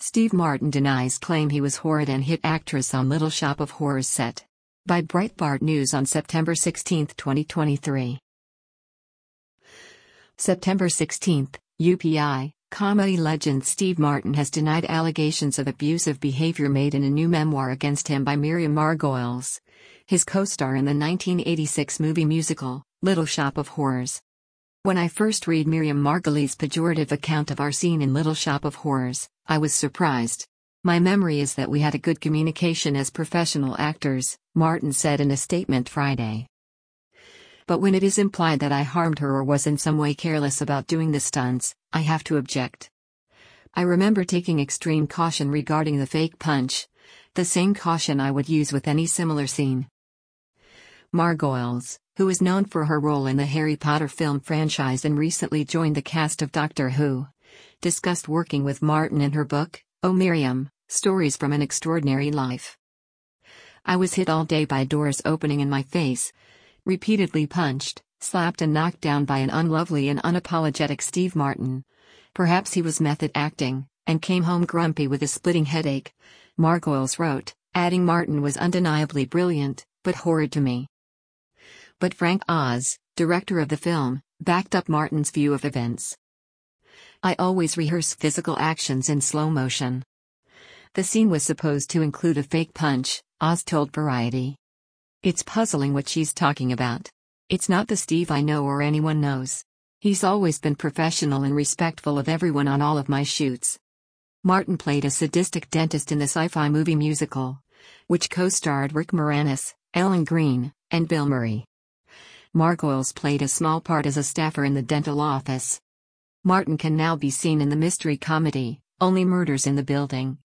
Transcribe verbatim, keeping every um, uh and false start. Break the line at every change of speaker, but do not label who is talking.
Steve Martin denies claim he was horrid and hit actress on Little Shop of Horrors set. By Breitbart News on September sixteenth, twenty twenty-three. September sixteenth, U P I, comedy legend Steve Martin has denied allegations of abusive behavior made in a new memoir against him by Miriam Margolyes, his co-star in the nineteen eighty-six movie musical, Little Shop of Horrors. When I first read Miriam Margolyes' pejorative account of our scene in Little Shop of Horrors, I was surprised. My memory is that we had a good communication as professional actors, Martin said in a statement Friday. But when it is implied that I harmed her or was in some way careless about doing the stunts, I have to object. I remember taking extreme caution regarding the fake punch, the same caution I would use with any similar scene. Margolyes, who is known for her role in the Harry Potter film franchise and recently joined the cast of Doctor Who, discussed working with Martin in her book, Oh Miriam, Stories from an Extraordinary Life. I was hit all day by doors opening in my face, repeatedly punched, slapped and knocked down by an unlovely and unapologetic Steve Martin. Perhaps he was method acting, and came home grumpy with a splitting headache, Margolyes wrote, adding Martin was undeniably brilliant, but horrid to me. But Frank Oz, director of the film, backed up Martin's view of events. I always rehearse physical actions in slow motion. The scene was supposed to include a fake punch, Oz told Variety. It's puzzling what she's talking about. It's not the Steve I know or anyone knows. He's always been professional and respectful of everyone on all of my shoots. Martin played a sadistic dentist in the sci-fi movie musical, which co-starred Rick Moranis, Ellen Greene, and Bill Murray. Margolyes played a small part as a staffer in the dental office. Martin can now be seen in the mystery comedy, Only Murders in the Building,